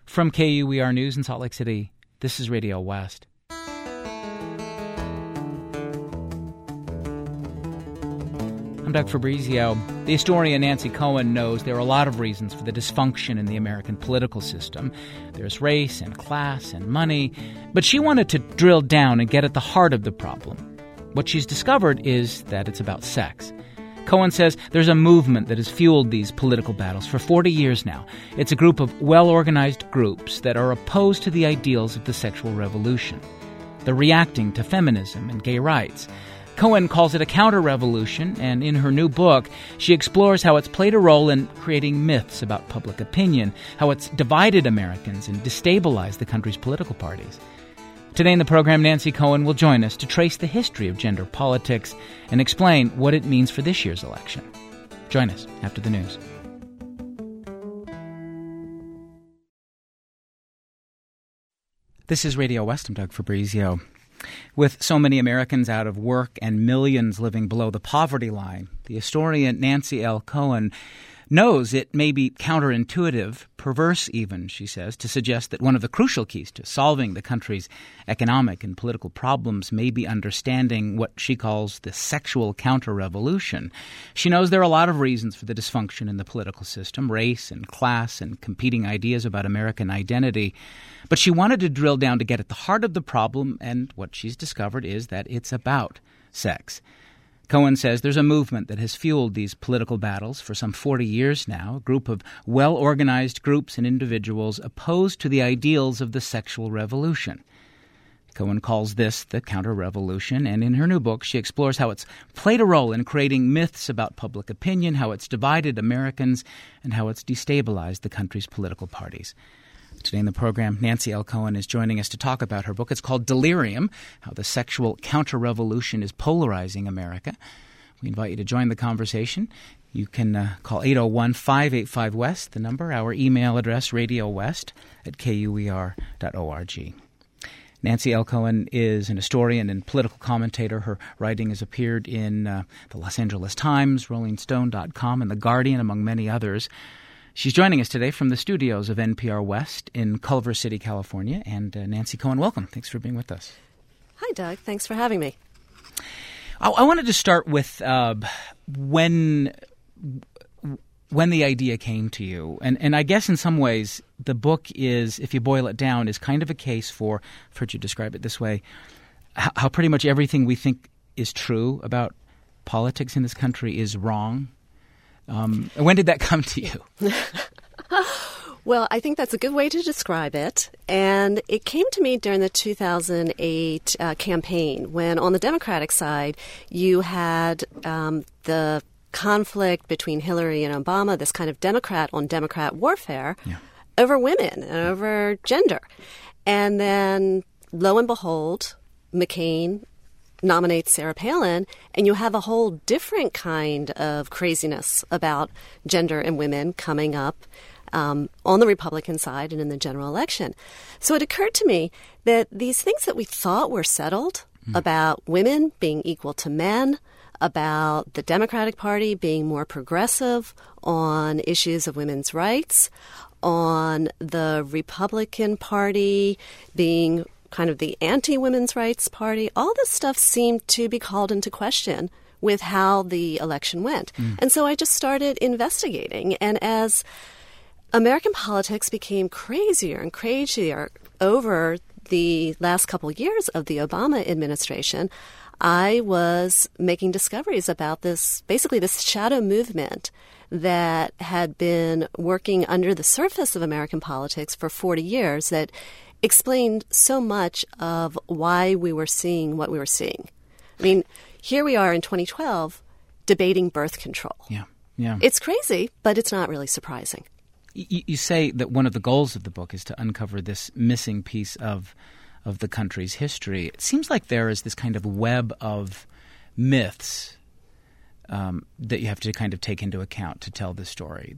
From KUER News in Salt Lake City, this is Radio West. I'm Doug Fabrizio. The historian Nancy Cohen knows there are a lot of reasons for the dysfunction in the American political system. There's race and class and money, but she wanted to drill down and get at the heart of the problem. What she's discovered is that it's about sex. Cohen says there's a movement that has fueled these political battles for 40 years now. It's a group of well-organized groups that are opposed to the ideals of the sexual revolution. They're reacting to feminism and gay rights. Cohen calls it a counter-revolution, and in her new book, she explores how it's played a role in creating myths about public opinion, how it's divided Americans and destabilized the country's political parties. Today in the program, Nancy Cohen will join us to trace the history of gender politics and explain what it means for this year's election. Join us after the news. This is Radio West. I'm Doug Fabrizio. With so many Americans out of work and millions living below the poverty line, the historian Nancy L. Cohen knows it may be counterintuitive, perverse even, she says, to suggest that one of the crucial keys to solving the country's economic and political problems may be understanding what she calls the sexual counter-revolution. She knows there are a lot of reasons for the dysfunction in the political system, race and class and competing ideas about American identity. But she wanted to drill down to get at the heart of the problem, and what she's discovered is that it's about sex. Cohen says there's a movement that has fueled these political battles for some 40 years now, a group of well-organized groups and individuals opposed to the ideals of the sexual revolution. Cohen calls this the counter-revolution, and in her new book, she explores how it's played a role in creating myths about public opinion, how it's divided Americans, and how it's destabilized the country's political parties. Today in the program, Nancy L. Cohen is joining us to talk about her book. It's called Delirium, How the Sexual Counter-Revolution is Polarizing America. We invite you to join the conversation. You can call 801-585-WEST, the number, our email address, radiowest@kuer.org. Nancy L. Cohen is an historian and political commentator. Her writing has appeared in the Los Angeles Times, RollingStone.com, and The Guardian, among many others. She's joining us today from the studios of NPR West in Culver City, California. And Nancy Cohen, welcome. Thanks for being with us. Hi, Doug. Thanks for having me. I wanted to start with when the idea came to you. And I guess in some ways the book is, if you boil it down, is kind of a case for, I've heard you describe it this way, how pretty much everything we think is true about politics in this country is wrong. When did that come to you? Well, I think that's a good way to describe it. And it came to me during the 2008 campaign when on the Democratic side you had the conflict between Hillary and Obama, this kind of Democrat-on-Democrat warfare over women and over gender. And then, lo and behold, McCain nominates Sarah Palin, and you have a whole different kind of craziness about gender and women coming up on the Republican side and in the general election. So it occurred to me that these things that we thought were settled about women being equal to men, about the Democratic Party being more progressive on issues of women's rights, on the Republican Party being kind of the anti-women's rights party, all this stuff seemed to be called into question with how the election went. And so I just started investigating. And as American politics became crazier and crazier over the last couple of years of the Obama administration, I was making discoveries about this shadow movement that had been working under the surface of American politics for 40 years that explained so much of why we were seeing what we were seeing. I mean, here we are in 2012 debating birth control. Yeah. It's crazy, but it's not really surprising. You say that one of the goals of the book is to uncover this missing piece of the country's history. It seems like there is this kind of web of myths that you have to kind of take into account to tell the story.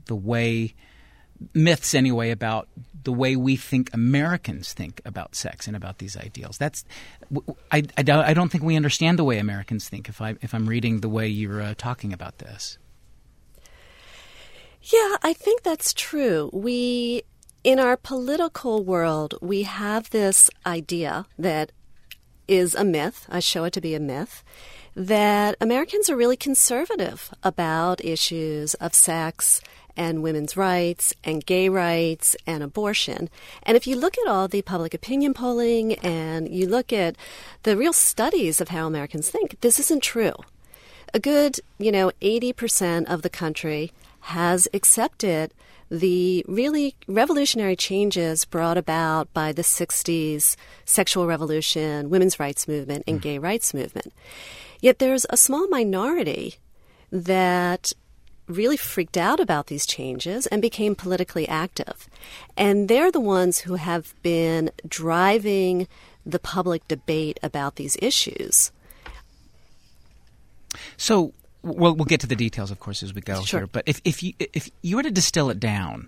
Myths anyway about the way we think Americans think about sex and about these ideals. I don't think we understand the way Americans think if I'm reading the way you're talking about this. Yeah, I think that's true. We In our political world, we have this idea that is a myth, I show it to be a myth, that Americans are really conservative about issues of sex and women's rights and gay rights and abortion. And if you look at all the public opinion polling and you look at the real studies of how Americans think, this isn't true. A good, 80% of the country has accepted the really revolutionary changes brought about by the 60s sexual revolution, women's rights movement, and gay rights movement. Yet there's a small minority that really freaked out about these changes and became politically active. And they're the ones who have been driving the public debate about these issues. So we'll get to the details, of course, as we go Sure. here. But if you were to distill it down,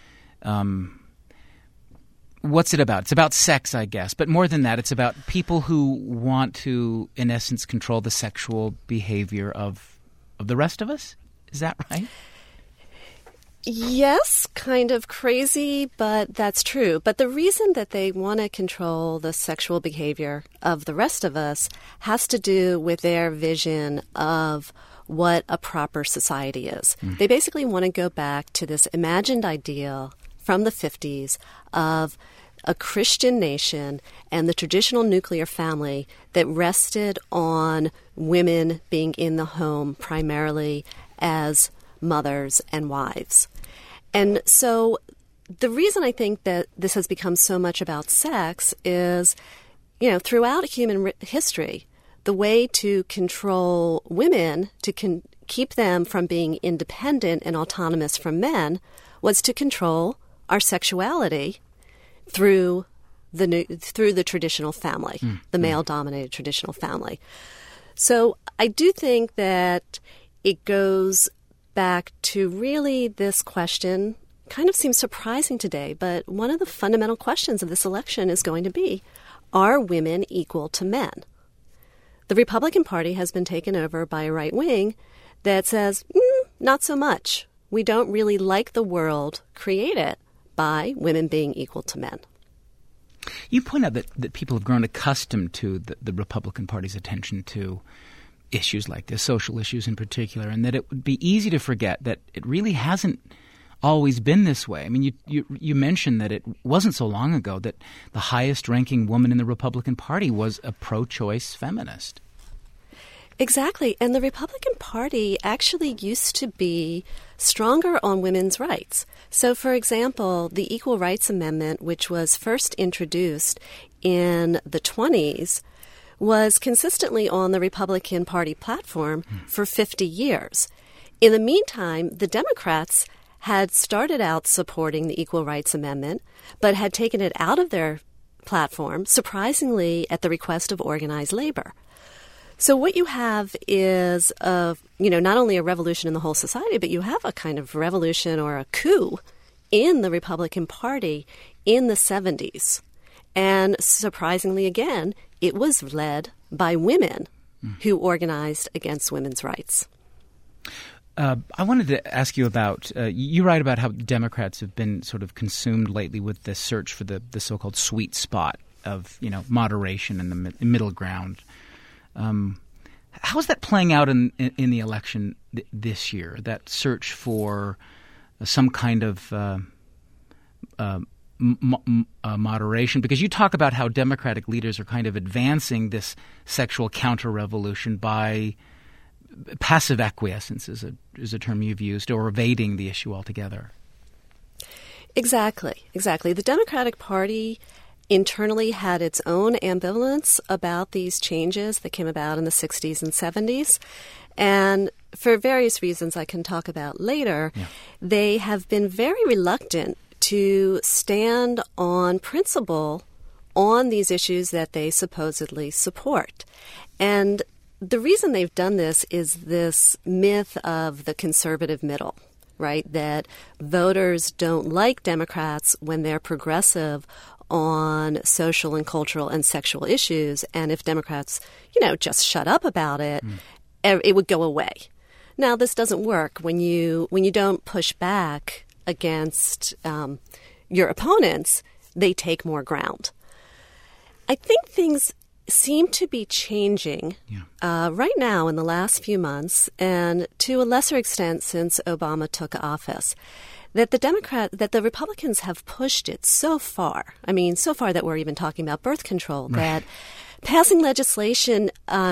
what's it about? It's about sex, I guess. But more than that, it's about people who want to, in essence, control the sexual behavior of the rest of us? Is that right? Yes, kind of crazy, but that's true. But the reason that they want to control the sexual behavior of the rest of us has to do with their vision of what a proper society is. They basically want to go back to this imagined ideal from the 50s of a Christian nation and the traditional nuclear family that rested on women being in the home primarily as mothers and wives. And so the reason I think that this has become so much about sex is, throughout human history, the way to control women, to keep them from being independent and autonomous from men, was to control our sexuality through the traditional family, the male-dominated traditional family. So I do think that it goes back to really this question, kind of seems surprising today, but one of the fundamental questions of this election is going to be, are women equal to men? The Republican Party has been taken over by a right wing that says, not so much. We don't really like the world created by women being equal to men. You point out that people have grown accustomed to the Republican Party's attention to issues like this, social issues in particular, and that it would be easy to forget that it really hasn't always been this way. I mean, you mentioned that it wasn't so long ago that the highest-ranking woman in the Republican Party was a pro-choice feminist. Exactly. And the Republican Party actually used to be stronger on women's rights. So, for example, the Equal Rights Amendment, which was first introduced in the 1920s, was consistently on the Republican Party platform for 50 years. In the meantime, the Democrats had started out supporting the Equal Rights Amendment, but had taken it out of their platform, surprisingly, at the request of organized labor. So what you have is, not only a revolution in the whole society, but you have a kind of revolution or a coup in the Republican Party in the 70s. And surprisingly, again, it was led by women who organized against women's rights. I wanted to ask you about, you write about how Democrats have been sort of consumed lately with the search for the so-called sweet spot of, moderation and the middle ground. How is that playing out in the election this year, that search for some kind of moderation? Because you talk about how Democratic leaders are kind of advancing this sexual counter-revolution by passive acquiescence is a term you've used, or evading the issue altogether. Exactly. The Democratic Party internally had its own ambivalence about these changes that came about in the 60s and 70s. And for various reasons I can talk about later, they have been very reluctant to stand on principle on these issues that they supposedly support. And the reason they've done this is this myth of the conservative middle, right? That voters don't like Democrats when they're progressive on social and cultural and sexual issues. And if Democrats, just shut up about it, it would go away. Now, this doesn't work when you don't push back against, your opponents, they take more ground. I think things seem to be changing right now in the last few months, and to a lesser extent since Obama took office, that the Republicans have pushed it so far. I mean, so far that we're even talking about birth control, that passing legislation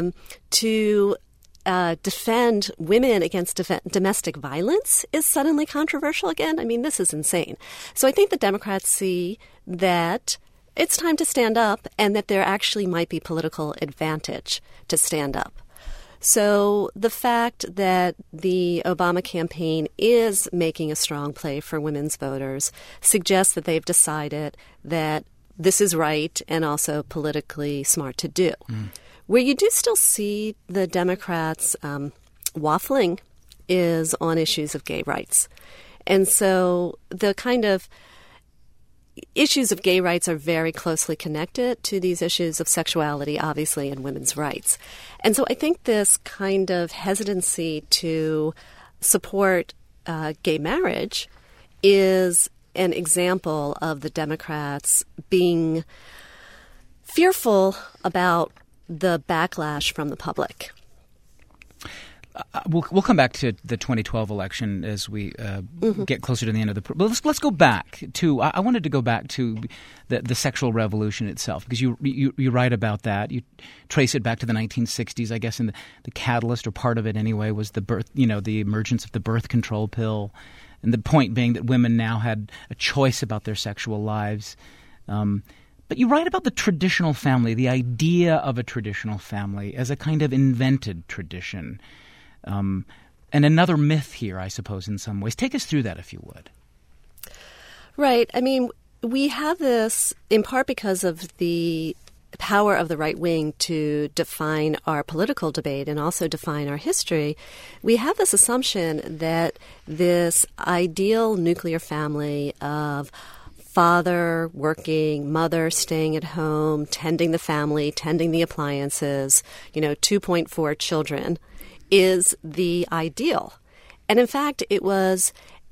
to defend women against domestic violence is suddenly controversial again. I mean, this is insane. So I think the Democrats see that it's time to stand up and that there actually might be political advantage to stand up. So the fact that the Obama campaign is making a strong play for women's voters suggests that they've decided that this is right and also politically smart to do. Where you do still see the Democrats waffling is on issues of gay rights. And so the kind of issues of gay rights are very closely connected to these issues of sexuality, obviously, and women's rights. And so I think this kind of hesitancy to support gay marriage is an example of the Democrats being fearful about the backlash from the public. We'll come back to the 2012 election as we get closer to the end of the. But let's go back to. I wanted to go back to the sexual revolution itself, because you write about that. You trace it back to the 1960s, I guess, and the catalyst, or part of it anyway, was the emergence of the birth control pill, and the point being that women now had a choice about their sexual lives. But you write about the traditional family, the idea of a traditional family as a kind of invented tradition. And another myth here, I suppose, in some ways. Take us through that, if you would. Right. I mean, we have this in part because of the power of the right wing to define our political debate and also define our history. We have this assumption that this ideal nuclear family of father working, mother staying at home, tending the family, tending the appliances, 2.4 children, is the ideal. And in fact, it was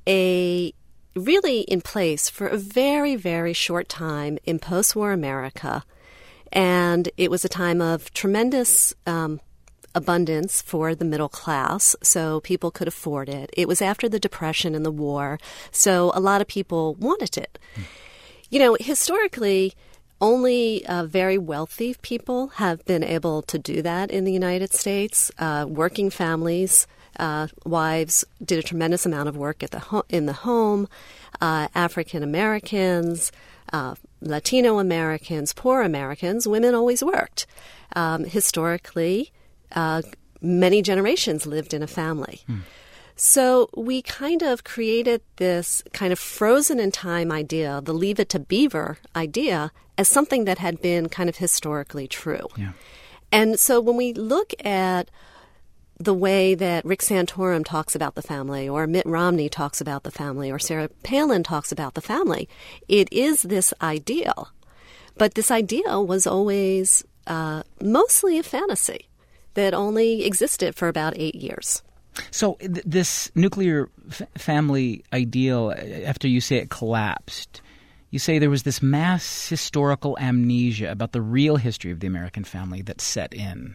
really in place for a very, very short time in post-war America. And it was a time of tremendous abundance for the middle class, so people could afford it. It was after the Depression and the war, so a lot of people wanted it. Historically, only very wealthy people have been able to do that in the United States. Working families, wives did a tremendous amount of work in the home. African Americans, Latino Americans, poor Americans, women always worked. Historically, many generations lived in a family. So we kind of created this kind of frozen in time idea, the Leave It to Beaver idea, as something that had been kind of historically true. Yeah. And so when we look at the way that Rick Santorum talks about the family, or Mitt Romney talks about the family, or Sarah Palin talks about the family, it is this ideal. But this ideal was always mostly a fantasy that only existed for about 8 years. So this nuclear family ideal, after you say it collapsed, you say there was this mass historical amnesia about the real history of the American family that set in.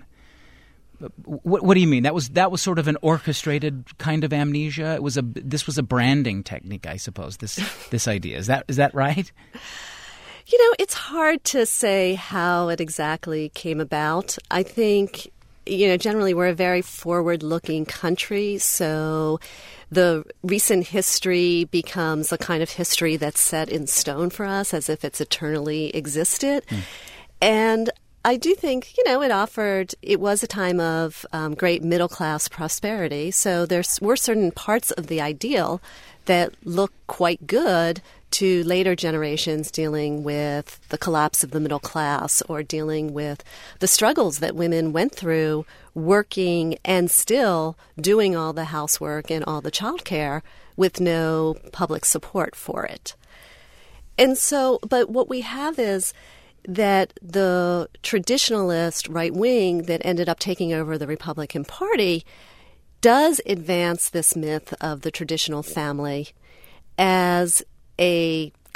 What do you mean? That was sort of an orchestrated kind of amnesia. This was a branding technique, I suppose. This idea, is that right? It's hard to say how it exactly came about. I think, generally we're a very forward-looking country, so the recent history becomes a kind of history that's set in stone for us, as if it's eternally existed. And I do think, it was a time of great middle-class prosperity, so there were certain parts of the ideal that look quite good to later generations dealing with the collapse of the middle class, or dealing with the struggles that women went through working and still doing all the housework and all the childcare with no public support for it. And so, but what we have is that the traditionalist right wing that ended up taking over the Republican Party does advance this myth of the traditional family as a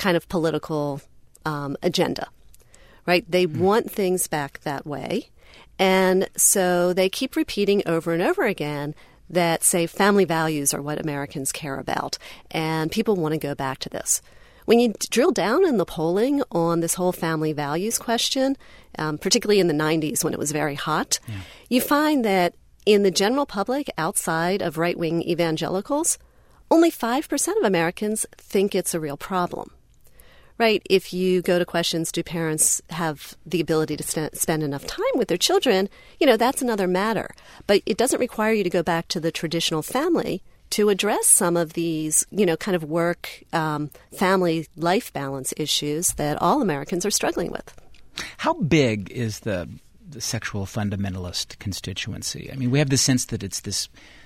kind of political agenda, right? They want things back that way. And so they keep repeating over and over again that, say, family values are what Americans care about, and people want to go back to this. When you drill down in the polling on this whole family values question, particularly in the 90s when it was very hot, you find that in the general public outside of right-wing evangelicals, only 5% of Americans think it's a real problem. Right? If you go to questions, do parents have the ability to spend enough time with their children? That's another matter. But it doesn't require you to go back to the traditional family to address some of these, kind of work, family life balance issues that all Americans are struggling with. How big is the sexual fundamentalist constituency? I mean, we have the sense that it's this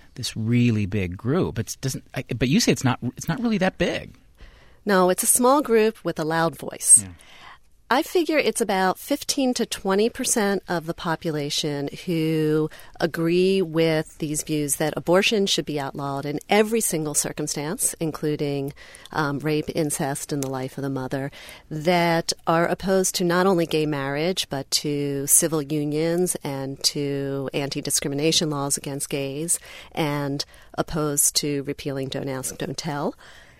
really big group. But you say it's not really that big. No, it's a small group with a loud voice. Yeah. I figure it's about 15 to 20% of the population who agree with these views that abortion should be outlawed in every single circumstance, including rape, incest, and the life of the mother, that are opposed to not only gay marriage, but to civil unions and to anti-discrimination laws against gays, and opposed to repealing Don't Ask, Don't Tell.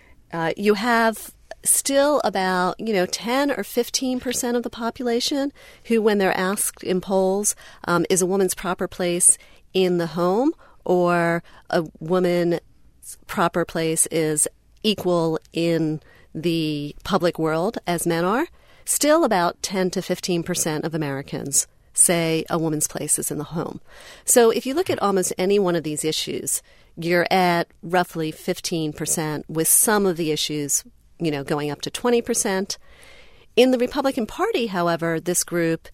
You have still about, 10 or 15% of the population who, when they're asked in polls, is a woman's proper place in the home or a woman's proper place is equal in the public world as men are, still about 10 to 15% of Americans say a woman's place is in the home. So if you look at almost any one of these issues, you're at roughly 15%, with some of the issues, going up to 20%. In the Republican Party, however, this group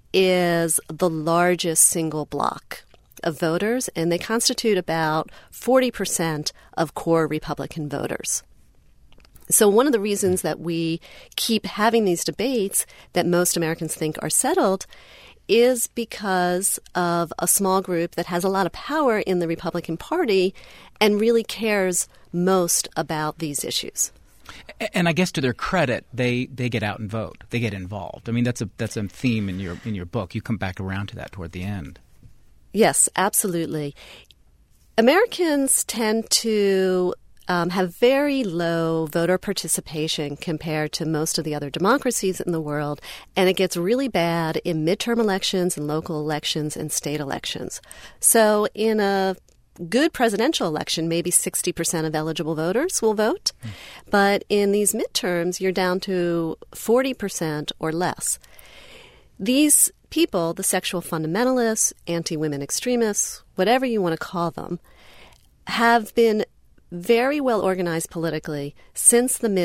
is the largest single bloc of voters, and they constitute about 40% of core Republican voters. So one of the reasons that we keep having these debates that most Americans think are settled is because of a small group that has a lot of power in the Republican Party and really cares most about these issues. And I guess to their credit, they get out and vote. They get involved. I mean, that's a theme in your book. You come back around to that toward the end. Yes, absolutely. Americans tend to have very low voter participation compared to most of the other democracies in the world, and it gets really bad in midterm elections and local elections and state elections. So in a good presidential election, maybe 60% of eligible voters will vote, but in these midterms, you're down to 40% or less. These people, the sexual fundamentalists, anti-women extremists, whatever you want to call them, have been very well organized politically since the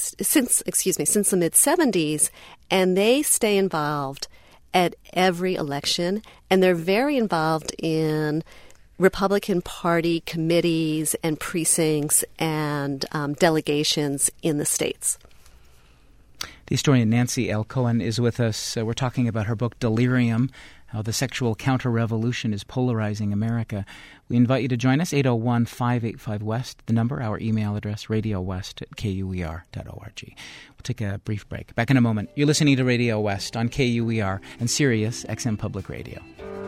mid-70s, and they stay involved at every election, and they're very involved in Republican Party committees and precincts and delegations in the states. The historian Nancy L. Cohen is with us. We're talking about her book, Delirium, How the Sexual Counter-Revolution is Polarizing America. We invite you to join us, 801-585-WEST, the number, our email address, radiowest@kuer.org. We'll take a brief break. Back in a moment. You're listening to Radio West on KUER and Sirius XM Public Radio.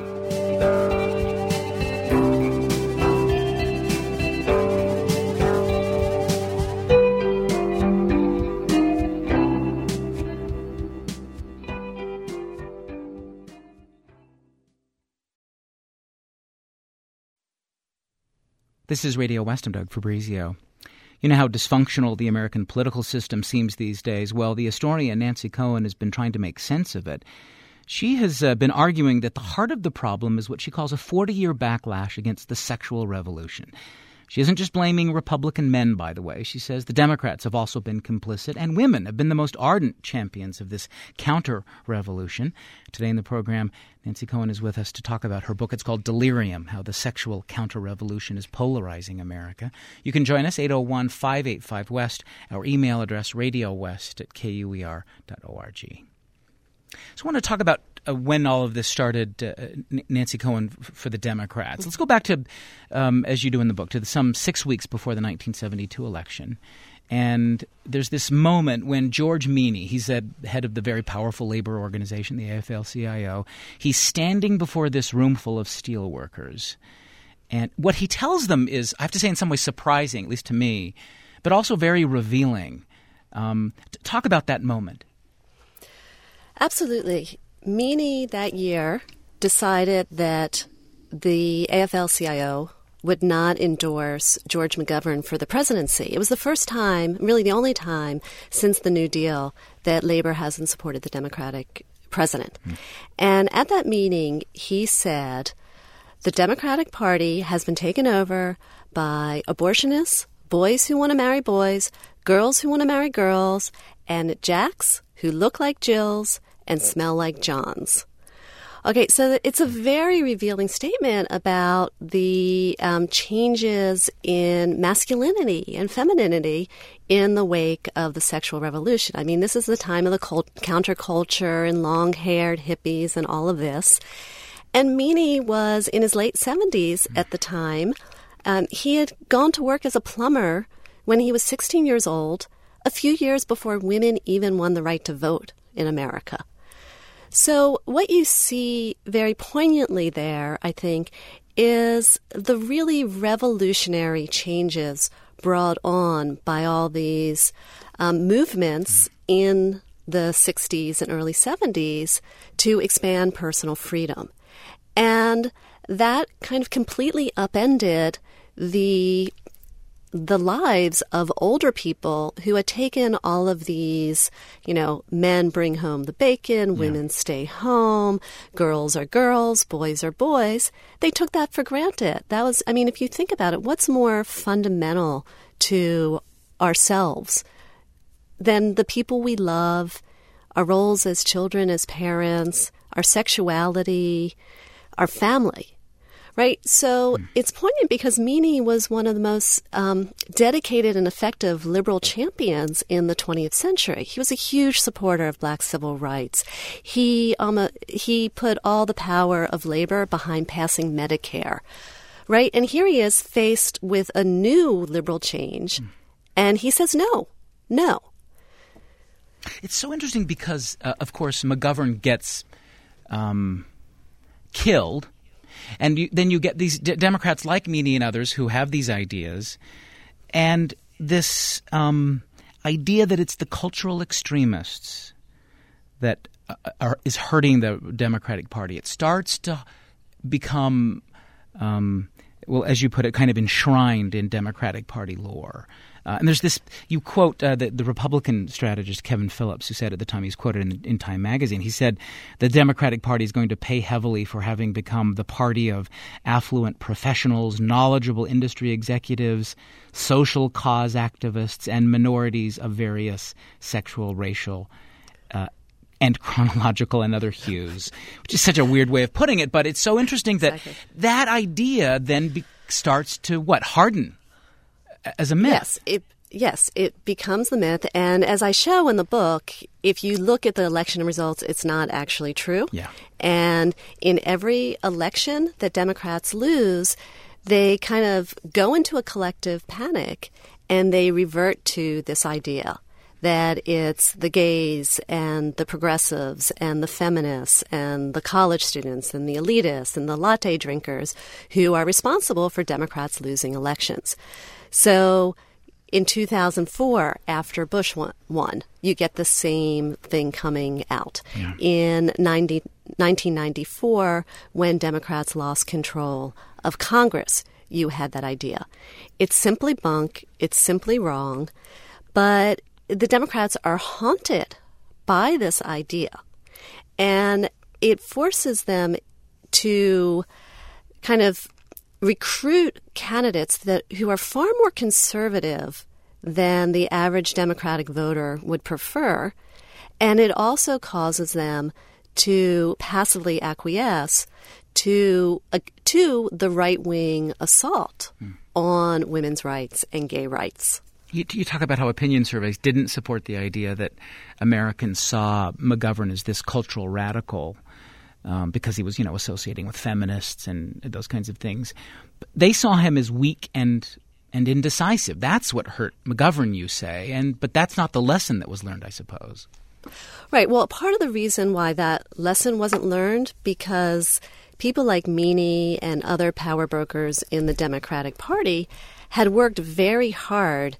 This is Radio West. I'm Doug Fabrizio. You know how dysfunctional the American political system seems these days? Well, the historian Nancy Cohen has been trying to make sense of it. She has been arguing that the heart of the problem is what she calls a 40-year backlash against the sexual revolution. She isn't just blaming Republican men, by the way. She says the Democrats have also been complicit, and women have been the most ardent champions of this counter-revolution. Today in the program, Nancy Cohen is with us to talk about her book. It's called Delirium, How the Sexual Counter-Revolution is Polarizing America. You can join us, 801-585-WEST, our email address, radiowest@kuer.org. So I want to talk about when all of this started, Nancy Cohen, for the Democrats. Let's go back to, as you do in the book, to some 6 weeks before the 1972 election. And there's this moment when George Meany, he's the head of the very powerful labor organization, the AFL-CIO, he's standing before this room full of steelworkers. And what he tells them is, I have to say, in some ways surprising, at least to me, but also very revealing. Talk about that moment. Absolutely. Meany that year decided that the AFL-CIO would not endorse George McGovern for the presidency. It was the first time, really the only time, since the New Deal that labor hasn't supported the Democratic president. And at that meeting, he said, the Democratic Party has been taken over by abortionists, boys who want to marry boys, girls who want to marry girls, and Jacks who look like Jills and smell like Johns. Okay, so it's a very revealing statement about the changes in masculinity and femininity in the wake of the sexual revolution. I mean, this is the time of the counterculture and long-haired hippies and all of this. And Meany was in his late 70s at the time. He had gone to work as a plumber when he was 16 years old, a few years before women even won the right to vote in America. So what you see very poignantly there, I think, is the really revolutionary changes brought on by all these movements in the 60s and early 70s to expand personal freedom. And that kind of completely upended the lives of older people who had taken all of these, men bring home the bacon, women stay home, girls are girls, boys are boys. They took that for granted. That was, if you think about it, what's more fundamental to ourselves than the people we love, our roles as children, as parents, our sexuality, our family? Right? So it's poignant because Meany was one of the most dedicated and effective liberal champions in the 20th century. He was a huge supporter of black civil rights. He put all the power of labor behind passing Medicare. Right? And here he is faced with a new liberal change. And he says, no. It's so interesting because, of course, McGovern gets killed. And then you get these Democrats like Meany and others who have these ideas, and this idea that it's the cultural extremists that is hurting the Democratic Party. It starts to become, as you put it, kind of enshrined in Democratic Party lore. And there's this, you quote the Republican strategist Kevin Phillips, who said at the time, he's quoted in Time magazine, he said, the Democratic Party is going to pay heavily for having become the party of affluent professionals, knowledgeable industry executives, social cause activists, and minorities of various sexual, racial, and chronological and other hues, which is such a weird way of putting it. But it's so interesting that that idea then starts to, harden as a myth. Yes, it becomes the myth. And as I show in the book, if you look at the election results, it's not actually true. Yeah. And in every election that Democrats lose, they kind of go into a collective panic and they revert to this idea that it's the gays and the progressives and the feminists and the college students and the elitists and the latte drinkers who are responsible for Democrats losing elections. So in 2004, after Bush won, you get the same thing coming out. Yeah. In 1994, when Democrats lost control of Congress, you had that idea. It's simply bunk. It's simply wrong. But the Democrats are haunted by this idea. And it forces them to kind of recruit candidates who are far more conservative than the average Democratic voter would prefer. And it also causes them to passively acquiesce to the right-wing assault on women's rights and gay rights. You talk about how opinion surveys didn't support the idea that Americans saw McGovern as this cultural radical because he was, associating with feminists and those kinds of things. But they saw him as weak and and indecisive. That's what hurt McGovern, you say, but that's not the lesson that was learned, I suppose. Right. Well, part of the reason why that lesson wasn't learned because people like Meany and other power brokers in the Democratic Party had worked very hard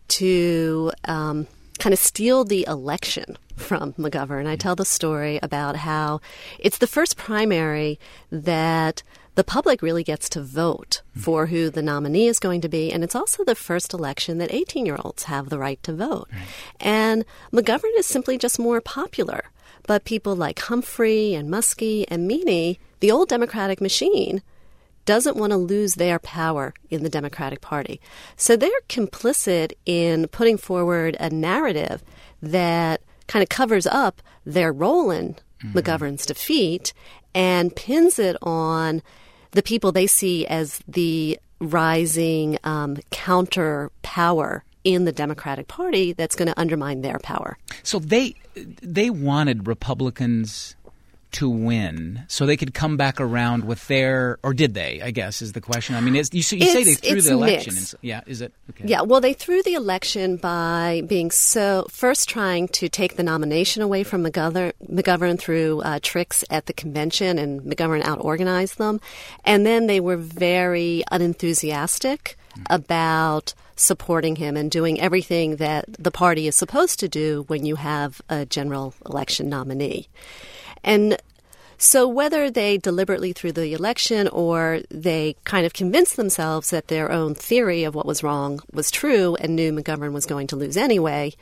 to kind of steal the election from McGovern. I tell the story about how it's the first primary that the public really gets to vote for who the nominee is going to be, and it's also the first election that 18-year-olds have the right to vote. Right. And McGovern is simply just more popular. But people like Humphrey and Muskie and Meany, the old Democratic machine, doesn't want to lose their power in the Democratic Party. So they're complicit in putting forward a narrative that kind of covers up their role in McGovern's defeat and pins it on the people they see as the rising counter power in the Democratic Party that's going to undermine their power. So they wanted Republicans to win so they could come back around with or did they, I guess, is the question. I mean, you say they threw the election. Yeah, is it? Okay. Yeah, well, they threw the election by being first trying to take the nomination away from McGovern through tricks at the convention, and McGovern out-organized them. And then they were very unenthusiastic about supporting him and doing everything that the party is supposed to do when you have a general election nominee. And so whether they deliberately threw the election or they kind of convinced themselves that their own theory of what was wrong was true and knew McGovern was going to lose anyway,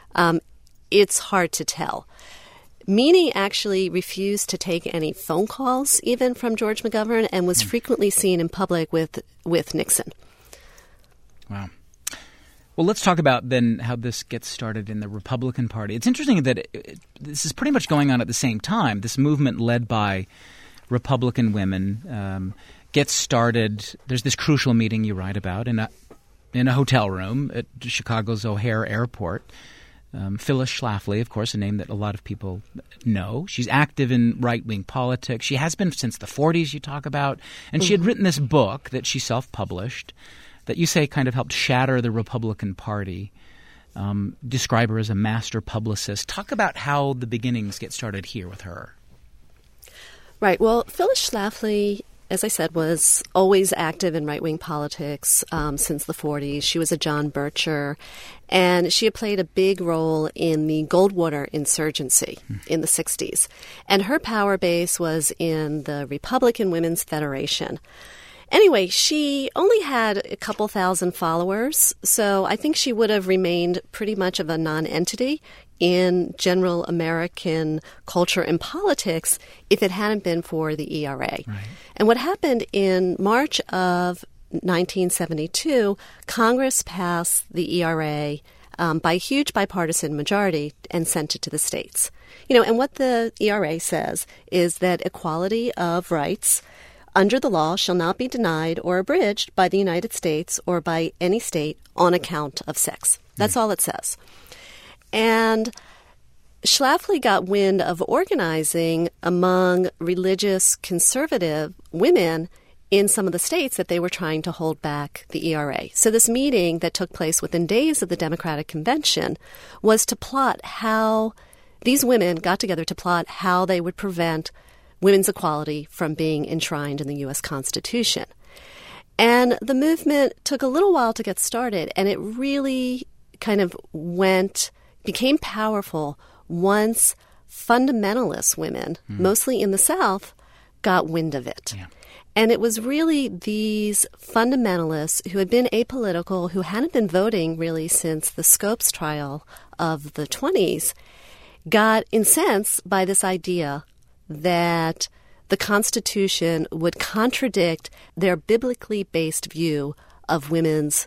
it's hard to tell. Meany actually refused to take any phone calls even from George McGovern and was frequently seen in public with Nixon. Wow. Well, let's talk about then how this gets started in the Republican Party. It's interesting that this is pretty much going on at the same time. This movement led by Republican women gets started. There's this crucial meeting you write about in a hotel room at Chicago's O'Hare Airport. Phyllis Schlafly, of course, a name that a lot of people know. She's active in right-wing politics. She has been since the 40s, you talk about. And she had written this book that she self-published that you say kind of helped shatter the Republican Party. Describe her as a master publicist. Talk about how the beginnings get started here with her. Right. Well, Phyllis Schlafly, as I said, was always active in right-wing politics since the 40s. She was a John Bircher, and she had played a big role in the Goldwater insurgency in the 60s. And her power base was in the Republican Women's Federation. Anyway, she only had a couple thousand followers, so I think she would have remained pretty much of a non-entity in general American culture and politics if it hadn't been for the ERA. Right. And what happened in March of 1972, Congress passed the ERA by a huge bipartisan majority and sent it to the states. And what the ERA says is that equality of rights under the law shall not be denied or abridged by the United States or by any state on account of sex. That's all it says. And Schlafly got wind of organizing among religious conservative women in some of the states that they were trying to hold back the ERA. So this meeting that took place within days of the Democratic Convention was to plot how these women got together to plot how they would prevent women's equality from being enshrined in the U.S. Constitution. And the movement took a little while to get started, and it really kind of became powerful once fundamentalist women, mostly in the South, got wind of it. Yeah. And it was really these fundamentalists who had been apolitical, who hadn't been voting really since the Scopes trial of the 20s, got incensed by this idea that the Constitution would contradict their biblically based view of women's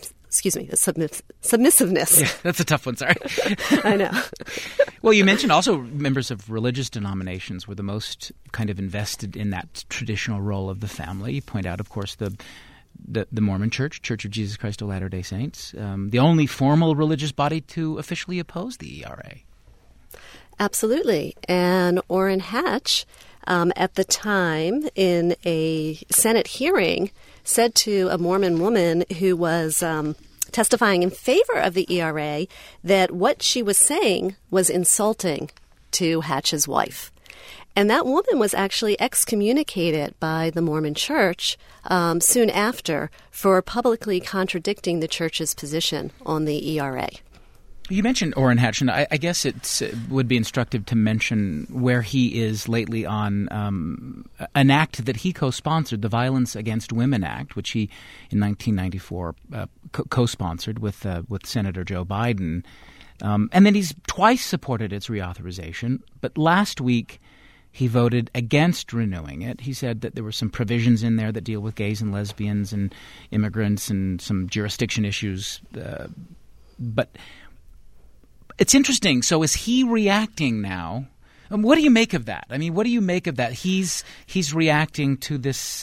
submissiveness. Yeah, that's a tough one, sorry. I know. Well, you mentioned also members of religious denominations were the most kind of invested in that traditional role of the family. You point out, of course, the Mormon Church, Church of Jesus Christ of Latter-day Saints, the only formal religious body to officially oppose the ERA. Absolutely. And Orrin Hatch at the time in a Senate hearing said to a Mormon woman who was testifying in favor of the ERA that what she was saying was insulting to Hatch's wife. And that woman was actually excommunicated by the Mormon Church soon after for publicly contradicting the Church's position on the ERA. You mentioned Orrin Hatch, and I guess it would be instructive to mention where he is lately on an act that he co-sponsored, the Violence Against Women Act, which he, in 1994, co-sponsored with Senator Joe Biden. And then he's twice supported its reauthorization. But last week, he voted against renewing it. He said that there were some provisions in there that deal with gays and lesbians and immigrants and some jurisdiction issues. But it's interesting. So is he reacting now? What do you make of that? I mean, what do you make of that? He's reacting to this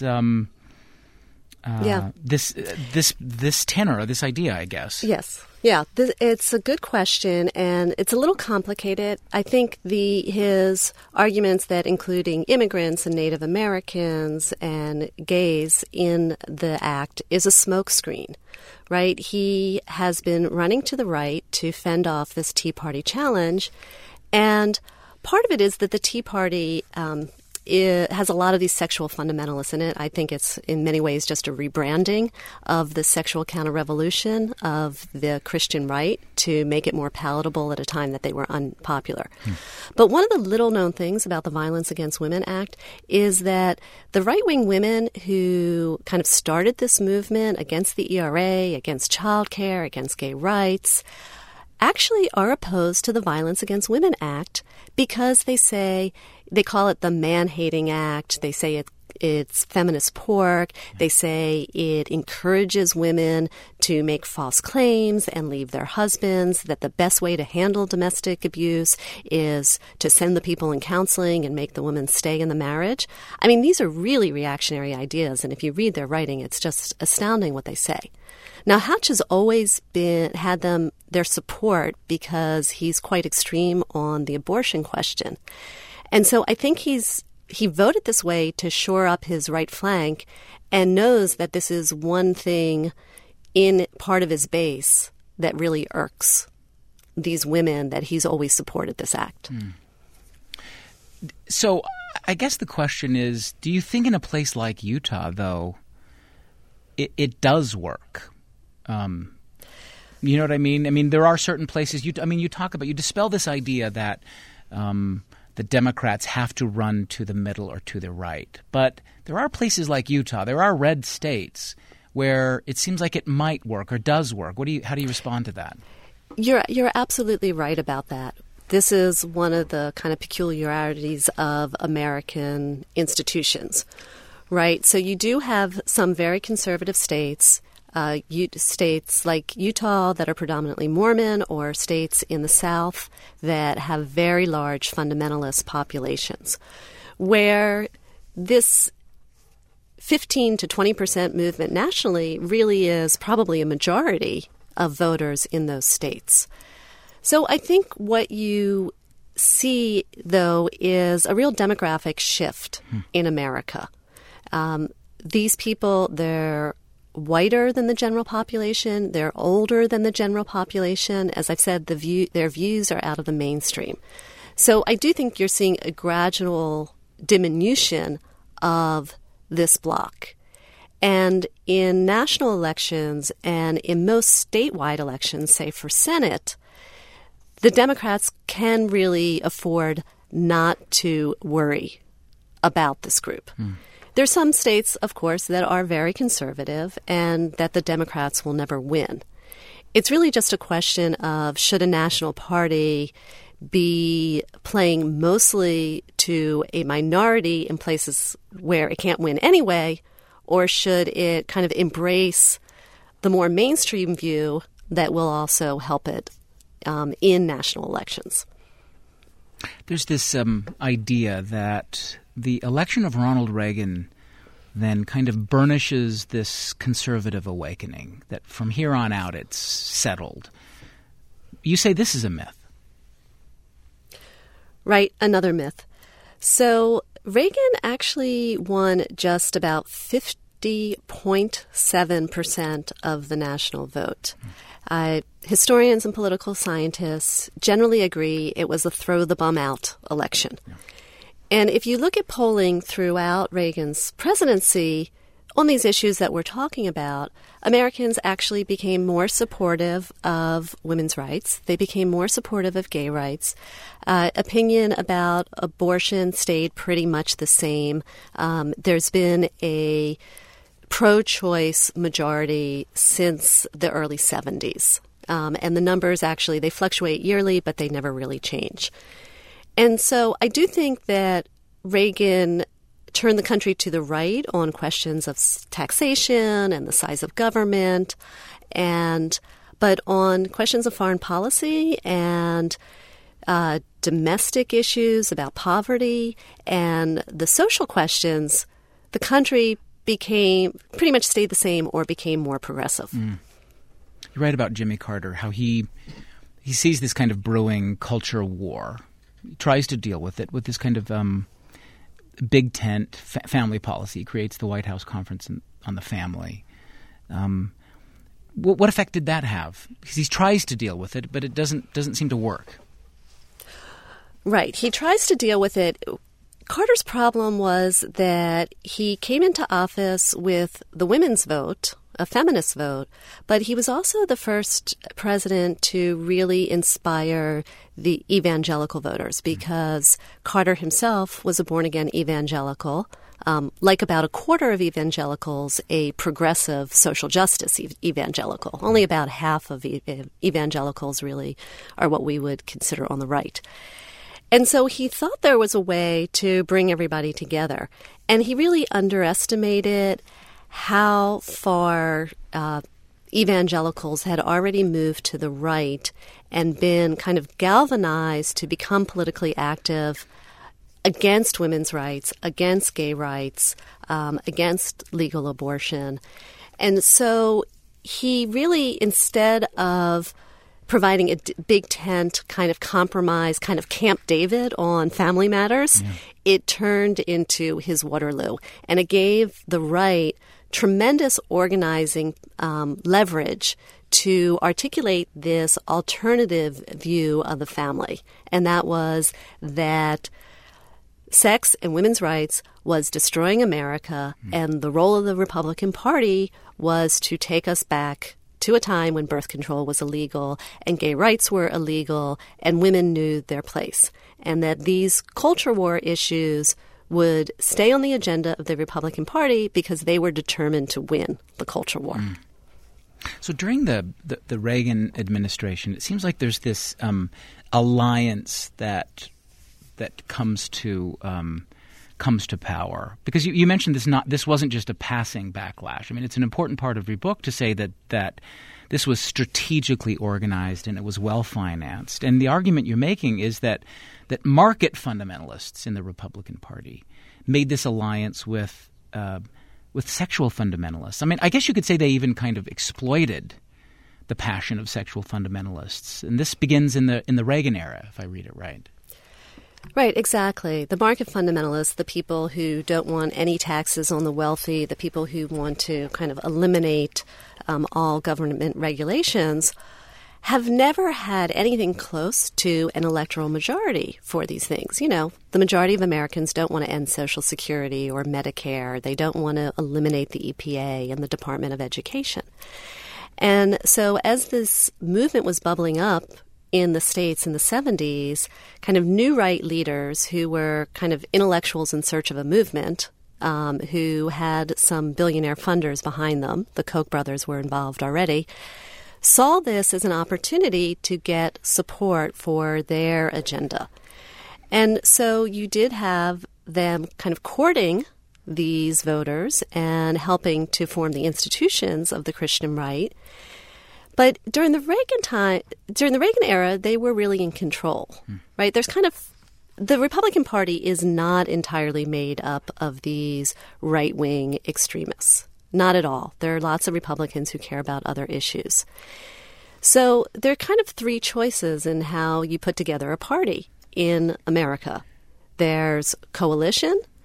this tenor, this idea, I guess. Yes. Yeah, it's a good question, and it's a little complicated. I think his arguments that including immigrants and Native Americans and gays in the act is a smokescreen, right? He has been running to the right to fend off this Tea Party challenge, and part of it is that the Tea Party it has a lot of these sexual fundamentalists in it. I think it's in many ways just a rebranding of the sexual counter-revolution of the Christian right to make it more palatable at a time that they were unpopular. But one of the little-known things about the Violence Against Women Act is that the right-wing women who kind of started this movement against the ERA, against childcare, against gay rights, actually are opposed to the Violence Against Women Act because they call it the man-hating act. They say it's feminist pork. They say it encourages women to make false claims and leave their husbands, that the best way to handle domestic abuse is to send the people in counseling and make the woman stay in the marriage. I mean, these are really reactionary ideas, and if you read their writing, it's just astounding what they say. Now, Hatch has always had their support because he's quite extreme on the abortion question. And so I think he voted this way to shore up his right flank and knows that this is one thing in part of his base that really irks these women, that he's always supported this act. So I guess the question is, do you think in a place like Utah, though, it does work? You know what I mean? I mean, there are certain places. You dispel this idea that the Democrats have to run to the middle or to the right. But there are places like Utah, there are red states where it seems like it might work or does work. How do you respond to that? You're absolutely right about that. This is one of the kind of peculiarities of American institutions, right? So you do have some very conservative states. States like Utah that are predominantly Mormon, or states in the South that have very large fundamentalist populations, where this 15 to 20% movement nationally really is probably a majority of voters in those states. So I think what you see, though, is a real demographic shift in America. These people, they're whiter than the general population. They're older than the general population. As I've said, their views are out of the mainstream. So I do think you're seeing a gradual diminution of this bloc. And in national elections and in most statewide elections, say for Senate, the Democrats can really afford not to worry about this group. There's some states, of course, that are very conservative and that the Democrats will never win. It's really just a question of, should a national party be playing mostly to a minority in places where it can't win anyway, or should it kind of embrace the more mainstream view that will also help it in national elections? There's this idea that the election of Ronald Reagan then kind of burnishes this conservative awakening, that from here on out it's settled. You say this is a myth. Right, another myth. So Reagan actually won just about 50.7% of the national vote. Historians and political scientists generally agree it was a throw-the-bum-out election. Yeah. And if you look at polling throughout Reagan's presidency on these issues that we're talking about, Americans actually became more supportive of women's rights. They became more supportive of gay rights. Opinion about abortion stayed pretty much the same. There's been a pro-choice majority since the early 70s. And the numbers actually, they fluctuate yearly, but they never really change. And so I do think that Reagan turned the country to the right on questions of taxation and the size of government, but on questions of foreign policy and domestic issues about poverty and the social questions, the country pretty much stayed the same or became more progressive. Mm. You write about Jimmy Carter, how he sees this kind of brewing culture war. He tries to deal with it with this kind of big tent family policy. He creates the White House Conference on the Family. What effect did that have? Because he tries to deal with it, but it doesn't seem to work. Right. He tries to deal with it. Carter's problem was that he came into office with the women's vote, a feminist vote, but he was also the first president to really inspire the evangelical voters because Carter himself was a born-again evangelical, like about a quarter of evangelicals, a progressive social justice evangelical. Only about half of evangelicals really are what we would consider on the right. And so he thought there was a way to bring everybody together. And he really underestimated how far evangelicals had already moved to the right and been kind of galvanized to become politically active against women's rights, against gay rights, against legal abortion. And so he really, instead of providing a big tent kind of compromise, kind of Camp David on family matters, it turned into his Waterloo. And it gave the right tremendous organizing leverage to articulate this alternative view of the family. And that was that sex and women's rights was destroying America, and the role of the Republican Party was to take us back to a time when birth control was illegal and gay rights were illegal and women knew their place, and that these culture war issues would stay on the agenda of the Republican Party because they were determined to win the culture war. So during the Reagan administration, it seems like there's this alliance that comes to power, because you mentioned this wasn't just a passing backlash. I mean, it's an important part of your book to say that this was strategically organized and it was well financed. And the argument you're making is that market fundamentalists in the Republican Party made this alliance with sexual fundamentalists. I mean, I guess you could say they even kind of exploited the passion of sexual fundamentalists. And this begins in the Reagan era, if I read it right. Right, exactly. The market fundamentalists, the people who don't want any taxes on the wealthy, the people who want to kind of eliminate all government regulations, have never had anything close to an electoral majority for these things. You know, the majority of Americans don't want to end Social Security or Medicare. They don't want to eliminate the EPA and the Department of Education. And so as this movement was bubbling up in the States in the 70s, kind of new right leaders who were kind of intellectuals in search of a movement, who had some billionaire funders behind them, the Koch brothers were involved already, saw this as an opportunity to get support for their agenda. And so you did have them kind of courting these voters and helping to form the institutions of the Christian right. But during the Reagan era, they were really in control, right? There's kind of the Republican Party is not entirely made up of these right-wing extremists. Not at all. There are lots of Republicans who care about other issues. So there are kind of three choices in how you put together a party in America. There's coalition,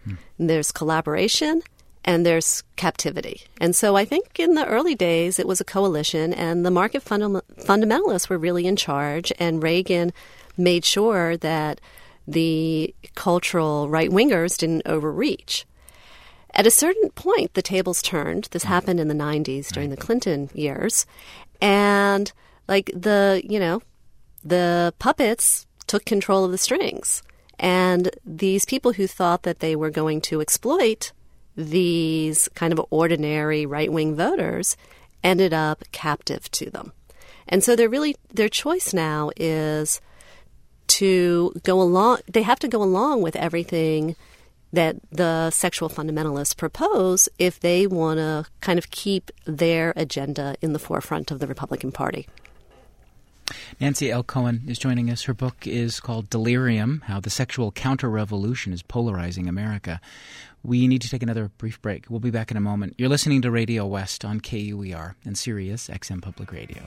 There's collaboration, and there's captivity. And so I think in the early days, it was a coalition, and the market fundamentalists were really in charge, and Reagan made sure that the cultural right-wingers didn't overreach. At a certain point, the tables turned. This happened in the 90s during the Clinton years. And the puppets took control of the strings. And these people who thought that they were going to exploit these kind of ordinary right-wing voters ended up captive to them. And so their choice now is to go along. They have to go along with everything that the sexual fundamentalists propose if they want to kind of keep their agenda in the forefront of the Republican Party. Nancy L. Cohen is joining us. Her book is called Delirium, How the Sexual Counter-Revolution is Polarizing America. We need to take another brief break. We'll be back in a moment. You're listening to Radio West on KUER and Sirius XM Public Radio.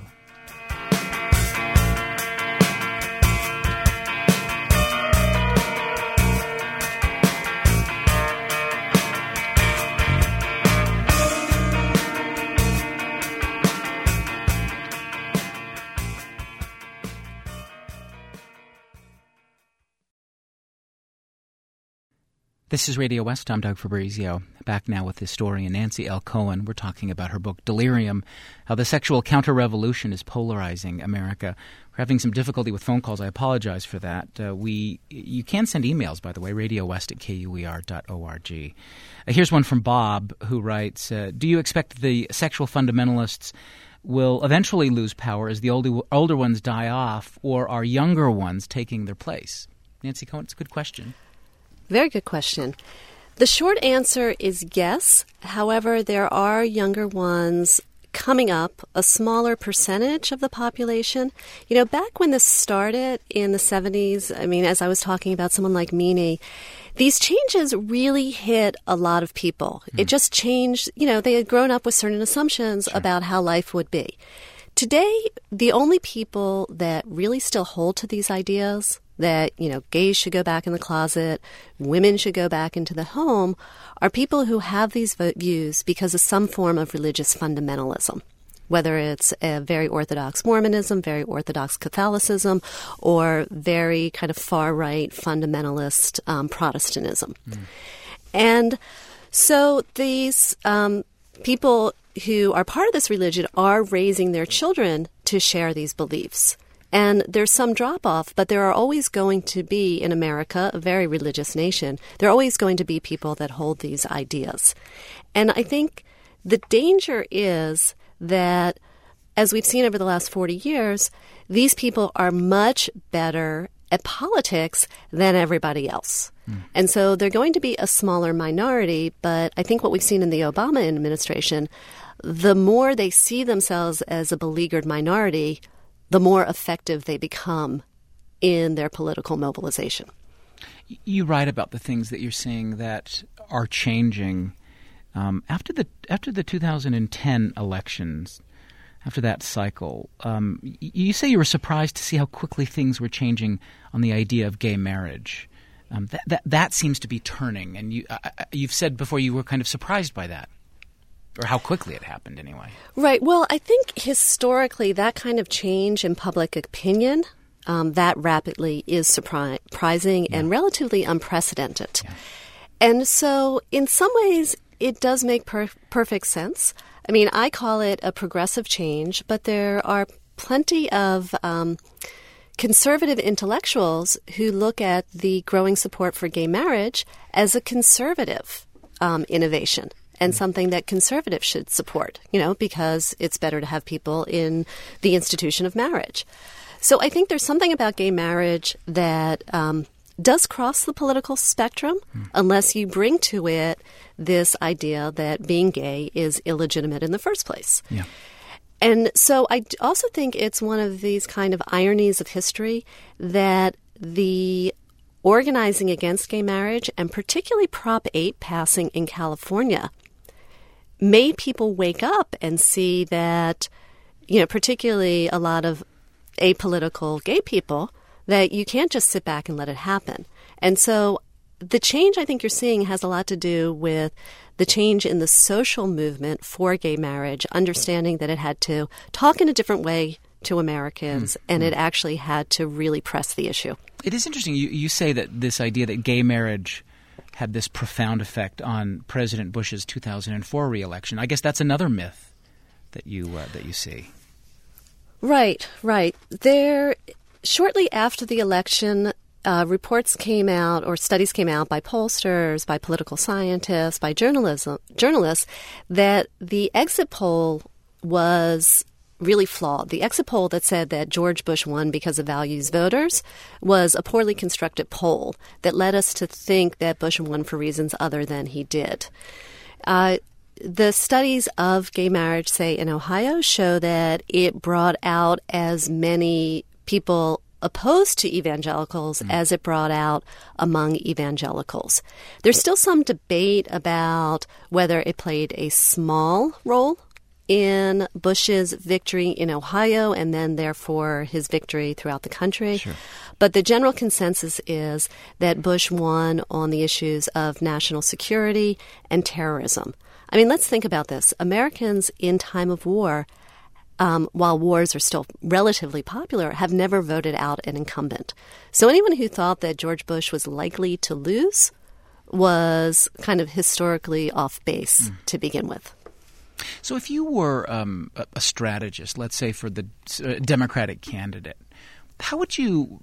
This is Radio West. I'm Doug Fabrizio. Back now with historian Nancy L. Cohen. We're talking about her book, Delirium, How the Sexual Counter-Revolution is Polarizing America. We're having some difficulty with phone calls. I apologize for that. You can send emails, by the way, radiowest@kuer.org. Here's one from Bob, who writes, do you expect the sexual fundamentalists will eventually lose power as the older ones die off, or are younger ones taking their place? Nancy Cohen, it's a good question. Very good question. The short answer is yes. However, there are younger ones coming up, a smaller percentage of the population. You know, back when this started in the 70s, I mean, as I was talking about someone like Meany, these changes really hit a lot of people. It just changed, they had grown up with certain assumptions about how life would be. Today, the only people that really still hold to these ideas that, gays should go back in the closet, women should go back into the home, are people who have these views because of some form of religious fundamentalism, whether it's a very Orthodox Mormonism, very Orthodox Catholicism, or very kind of far-right fundamentalist Protestantism. And so these people who are part of this religion are raising their children to share these beliefs. And there's some drop-off, but there are always going to be, in America, a very religious nation, there are always going to be people that hold these ideas. And I think the danger is that, as we've seen over the last 40 years, these people are much better at politics than everybody else. And so they're going to be a smaller minority, but I think what we've seen in the Obama administration, the more they see themselves as a beleaguered minority, the more effective they become in their political mobilization. You write about the things that you're seeing that are changing after the 2010 elections. After that cycle, you say you were surprised to see how quickly things were changing on the idea of gay marriage. That seems to be turning, and you've said before you were kind of surprised by that. Or how quickly it happened, anyway. Right. Well, I think historically that kind of change in public opinion that rapidly is surprising and relatively unprecedented. Yeah. And so in some ways it does make perfect sense. I mean, I call it a progressive change, but there are plenty of conservative intellectuals who look at the growing support for gay marriage as a conservative innovation. And something that conservatives should support, because it's better to have people in the institution of marriage. So I think there's something about gay marriage that does cross the political spectrum unless you bring to it this idea that being gay is illegitimate in the first place. Yeah. And so I also think it's one of these kind of ironies of history that the organizing against gay marriage, and particularly Prop 8 passing in California, made people wake up and see that, particularly a lot of apolitical gay people, that you can't just sit back and let it happen. And so the change I think you're seeing has a lot to do with the change in the social movement for gay marriage, understanding that it had to talk in a different way to Americans, and it actually had to really press the issue. It is interesting. You say that this idea that gay marriage had this profound effect on President Bush's 2004 reelection. I guess that's another myth that you see. Right. There, shortly after the election, reports came out or studies came out by pollsters, by political scientists, by journalists that the exit poll was really flawed. The exit poll that said that George Bush won because of values voters was a poorly constructed poll that led us to think that Bush won for reasons other than he did. The studies of gay marriage, say in Ohio, show that it brought out as many people opposed to evangelicals as it brought out among evangelicals. There's still some debate about whether it played a small role in Bush's victory in Ohio and then, therefore, his victory throughout the country. Sure. But the general consensus is that Bush won on the issues of national security and terrorism. I mean, let's think about this. Americans in time of war, while wars are still relatively popular, have never voted out an incumbent. So anyone who thought that George Bush was likely to lose was kind of historically off base to begin with. So if you were a strategist, let's say for the Democratic candidate, how would you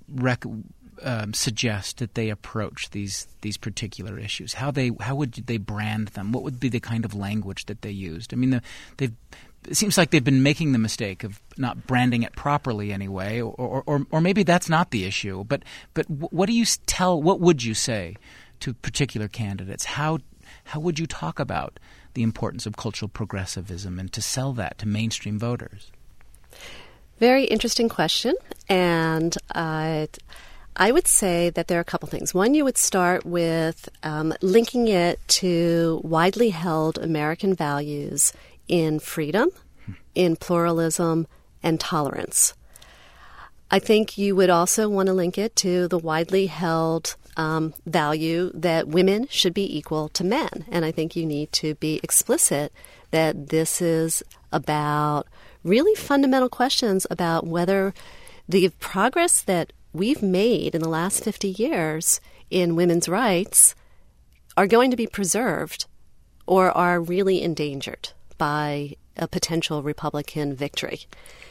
suggest that they approach these particular issues? How would they brand them? What would be the kind of language that they used? I mean, it seems like they've been making the mistake of not branding it properly anyway, or maybe that's not the issue. But what do you tell? What would you say to particular candidates? How would you talk about the importance of cultural progressivism and to sell that to mainstream voters? Very interesting question, and I would say that there are a couple things. One, you would start with linking it to widely held American values in freedom, in pluralism, and tolerance. I think you would also want to link it to the widely held value that women should be equal to men. And I think you need to be explicit that this is about really fundamental questions about whether the progress that we've made in the last 50 years in women's rights are going to be preserved or are really endangered by a potential Republican victory.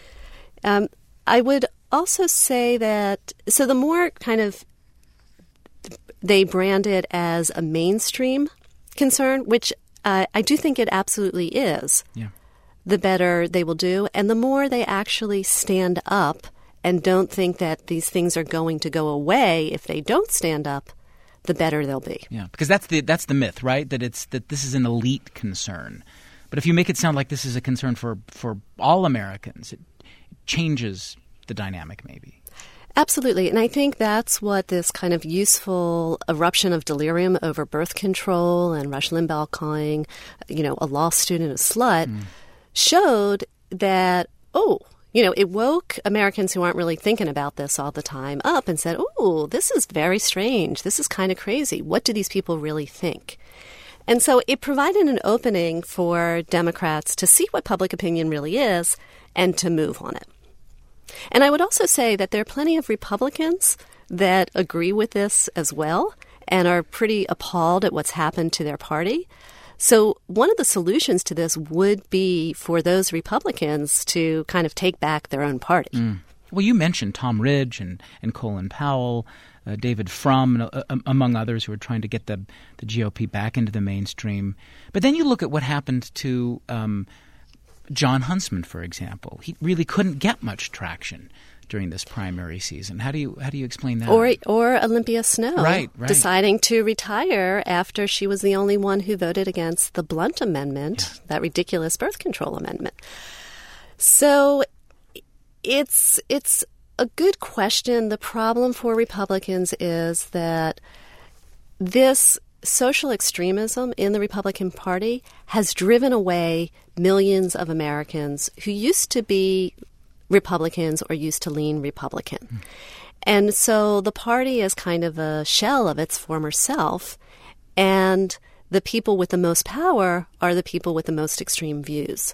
I would also say that, so the more kind of they brand it as a mainstream concern, which I do think it absolutely is, the better they will do. And the more they actually stand up and don't think that these things are going to go away if they don't stand up, the better they'll be. Yeah, because that's the myth, right? That this is an elite concern. But if you make it sound like this is a concern for all Americans, it changes the dynamic maybe. Absolutely. And I think that's what this kind of useful eruption of delirium over birth control and Rush Limbaugh calling, a law student a slut showed that, it woke Americans who aren't really thinking about this all the time up and said, this is very strange. This is kind of crazy. What do these people really think? And so it provided an opening for Democrats to see what public opinion really is and to move on it. And I would also say that there are plenty of Republicans that agree with this as well and are pretty appalled at what's happened to their party. So one of the solutions to this would be for those Republicans to kind of take back their own party. Well, you mentioned Tom Ridge and Colin Powell, David Frum, among others who are trying to get the GOP back into the mainstream. But then you look at what happened to John Huntsman, for example. He really couldn't get much traction during this primary season. How do you explain that? Or Olympia Snowe, right. deciding to retire after she was the only one who voted against the Blunt Amendment, that ridiculous birth control amendment. So it's a good question. The problem for Republicans is that this social extremism in the Republican Party has driven away millions of Americans who used to be Republicans or used to lean Republican. And so the party is kind of a shell of its former self, and the people with the most power are the people with the most extreme views.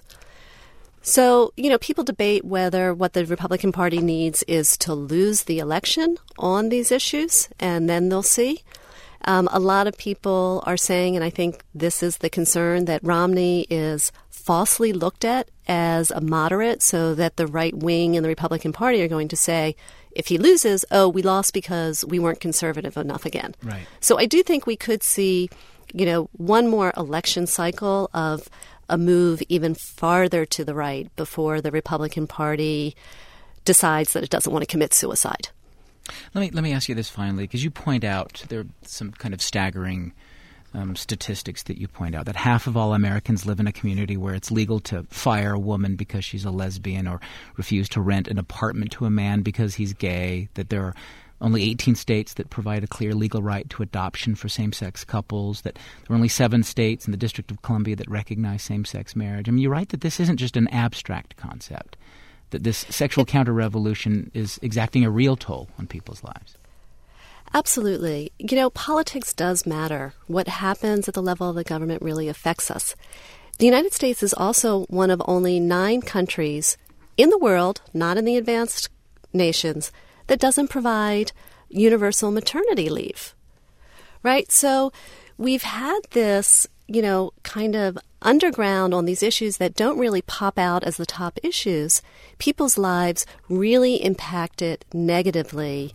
So, people debate whether what the Republican Party needs is to lose the election on these issues, and then they'll see. A lot of people are saying, and I think this is the concern, that Romney is falsely looked at as a moderate, so that the right wing in the Republican Party are going to say, if he loses, we lost because we weren't conservative enough again. Right. So I do think we could see, one more election cycle of a move even farther to the right before the Republican Party decides that it doesn't want to commit suicide. Let me ask you this finally, because you point out there are some kind of staggering statistics that you point out, that half of all Americans live in a community where it's legal to fire a woman because she's a lesbian, or refuse to rent an apartment to a man because he's gay, that there are only 18 states that provide a clear legal right to adoption for same-sex couples, that there are only 7 states in the District of Columbia that recognize same-sex marriage. I mean, you write that this isn't just an abstract concept, that this sexual counter-revolution is exacting a real toll on people's lives. Absolutely. Politics does matter. What happens at the level of the government really affects us. The United States is also one of only 9 countries in the world, not in the advanced nations, that doesn't provide universal maternity leave, right? So we've had this, kind of underground on these issues that don't really pop out as the top issues. People's lives really impacted negatively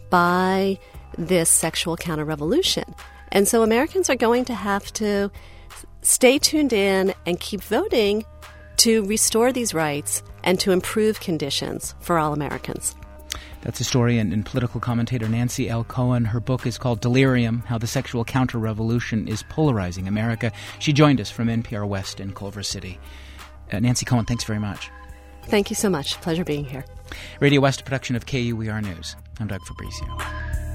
by this sexual counter-revolution. And so Americans are going to have to stay tuned in and keep voting to restore these rights and to improve conditions for all Americans. That's historian and political commentator Nancy L. Cohen. Her book is called Delirium, How the Sexual Counter-Revolution is Polarizing America. She joined us from NPR West in Culver City. Nancy Cohen, thanks very much. Thank you so much. Pleasure being here. Radio West, a production of KUER News. I'm Doug Fabrizio.